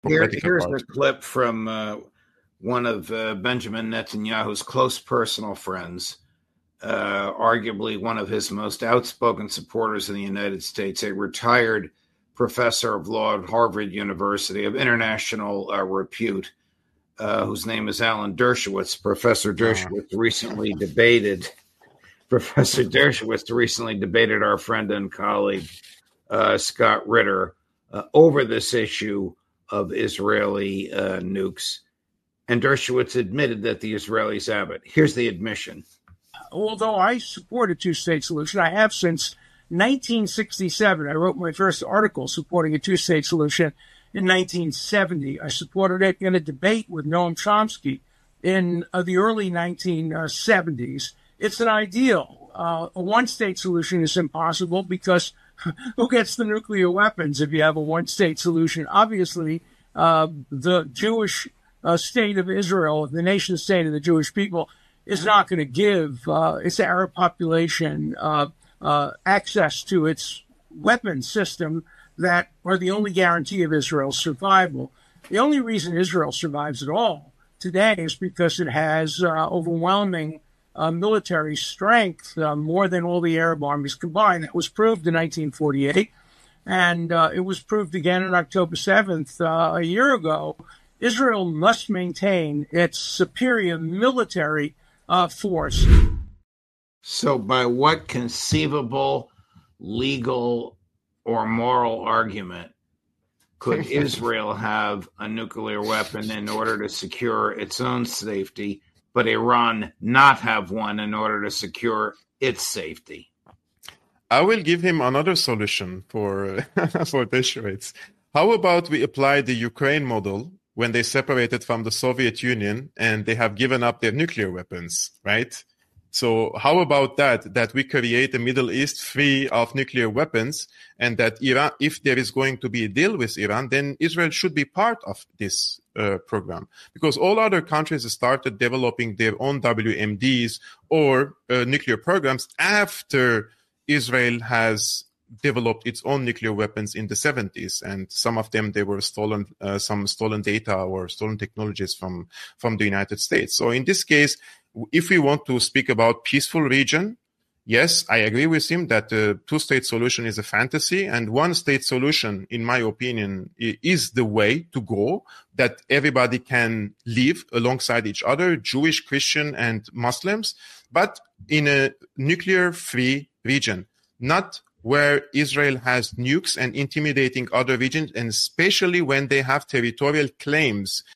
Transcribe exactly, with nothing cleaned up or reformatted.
Here, here's part. a clip from uh, one of uh, Benjamin Netanyahu's close personal friends, uh, arguably one of his most outspoken supporters in the United States, a retired professor of law at Harvard University of international uh, repute, uh, whose name is Alan Dershowitz. Professor Dershowitz uh. recently debated, Professor Dershowitz recently debated our friend and colleague, uh, Scott Ritter, uh, over this issue of Israeli uh, nukes. And Dershowitz admitted that the Israelis have it. Here's the admission. Although I support a two-state solution, I have since nineteen sixty-seven. I wrote my first article supporting a two-state solution in nineteen seventy. I supported it in a debate with Noam Chomsky in uh, the early nineteen seventies. It's an ideal. Uh, a one-state solution is impossible because who gets the nuclear weapons if you have a one-state solution? Obviously, uh, the Jewish uh, state of Israel, the nation state of the Jewish people, is not going to give uh, its Arab population uh, uh, access to its weapons system that are the only guarantee of Israel's survival. The only reason Israel survives at all today is because it has uh, overwhelming Uh, military strength, uh, more than all the Arab armies combined. That was proved in nineteen forty-eight, and uh, it was proved again on October seventh uh, a year ago. Israel must maintain its superior military uh, force. So by what conceivable legal or moral argument could Israel have a nuclear weapon in order to secure its own safety, but Iran not have one in order to secure its safety? I will give him another solution for uh, for Dershowitz. How about we apply the Ukraine model when they separated from the Soviet Union and they have given up their nuclear weapons, right? So how about that, that we create a Middle East free of nuclear weapons, and that Iran, if there is going to be a deal with Iran, then Israel should be part of this uh, program. Because all other countries started developing their own W M Ds or uh, nuclear programs after Israel has developed its own nuclear weapons in the seventies. And some of them, they were stolen, uh, some stolen data or stolen technologies from, from the United States. So in this case, if we want to speak about peaceful region, yes, I agree with him that the two-state solution is a fantasy, and one-state solution, in my opinion, is the way to go, that everybody can live alongside each other, Jewish, Christian, and Muslims, but in a nuclear-free region, not where Israel has nukes and intimidating other regions, and especially when they have territorial claims